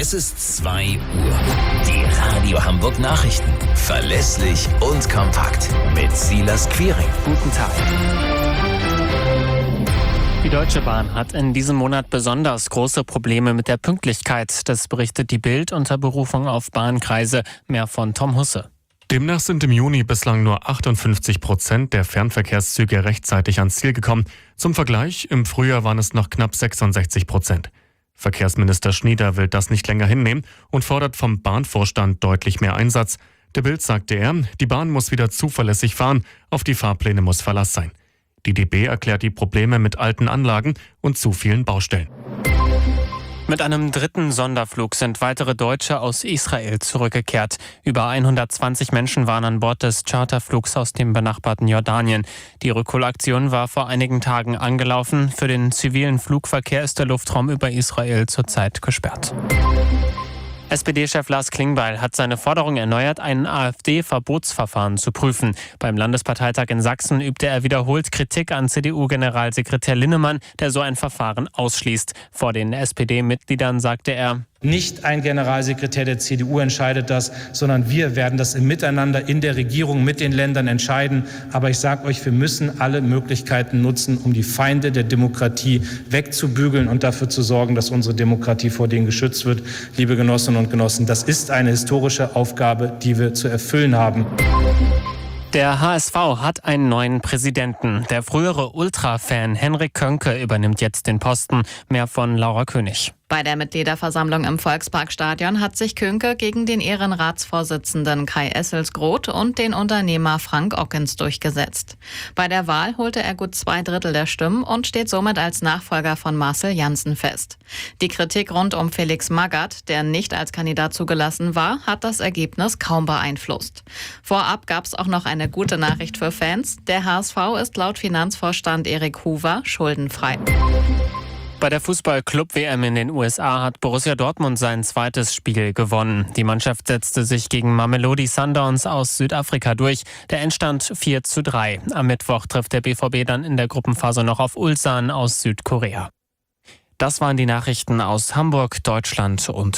Es ist 2 Uhr. Die Radio Hamburg Nachrichten. Verlässlich und kompakt. Mit Silas Quiring. Guten Tag. Die Deutsche Bahn hat in diesem Monat besonders große Probleme mit der Pünktlichkeit. Das berichtet die Bild unter Berufung auf Bahnkreise. Mehr von Tom Husse. Demnach sind im Juni bislang nur 58% der Fernverkehrszüge rechtzeitig ans Ziel gekommen. Zum Vergleich, im Frühjahr waren es noch knapp 66%. Verkehrsminister Schnieder will das nicht länger hinnehmen und fordert vom Bahnvorstand deutlich mehr Einsatz. Der Bild sagte er, die Bahn muss wieder zuverlässig fahren, auf die Fahrpläne muss Verlass sein. Die DB erklärt die Probleme mit alten Anlagen und zu vielen Baustellen. Mit einem dritten Sonderflug sind weitere Deutsche aus Israel zurückgekehrt. Über 120 Menschen waren an Bord des Charterflugs aus dem benachbarten Jordanien. Die Rückholaktion war vor einigen Tagen angelaufen. Für den zivilen Flugverkehr ist der Luftraum über Israel zurzeit gesperrt. SPD-Chef Lars Klingbeil hat seine Forderung erneuert, ein AfD-Verbotsverfahren zu prüfen. Beim Landesparteitag in Sachsen übte er wiederholt Kritik an CDU-Generalsekretär Linnemann, der so ein Verfahren ausschließt. Vor den SPD-Mitgliedern sagte er: Nicht ein Generalsekretär der CDU entscheidet das, sondern wir werden das im Miteinander in der Regierung mit den Ländern entscheiden. Aber ich sage euch, wir müssen alle Möglichkeiten nutzen, um die Feinde der Demokratie wegzubügeln und dafür zu sorgen, dass unsere Demokratie vor denen geschützt wird. Liebe Genossinnen und Genossen, das ist eine historische Aufgabe, die wir zu erfüllen haben. Der HSV hat einen neuen Präsidenten. Der frühere Ultra-Fan Henrik Könke übernimmt jetzt den Posten. Mehr von Laura König. Bei der Mitgliederversammlung im Volksparkstadion hat sich Könke gegen den Ehrenratsvorsitzenden Kai Esselsgroth und den Unternehmer Frank Ockens durchgesetzt. Bei der Wahl holte er gut 2/3 der Stimmen und steht somit als Nachfolger von Marcel Janssen fest. Die Kritik rund um Felix Magath, der nicht als Kandidat zugelassen war, hat das Ergebnis kaum beeinflusst. Vorab gab es auch noch eine gute Nachricht für Fans. Der HSV ist laut Finanzvorstand Erik Hoover schuldenfrei. Bei der Fußball-Club-WM in den USA hat Borussia Dortmund sein zweites Spiel gewonnen. Die Mannschaft setzte sich gegen Mamelodi Sundowns aus Südafrika durch. Der Endstand 4:3. Am Mittwoch trifft der BVB dann in der Gruppenphase noch auf Ulsan aus Südkorea. Das waren die Nachrichten aus Hamburg, Deutschland und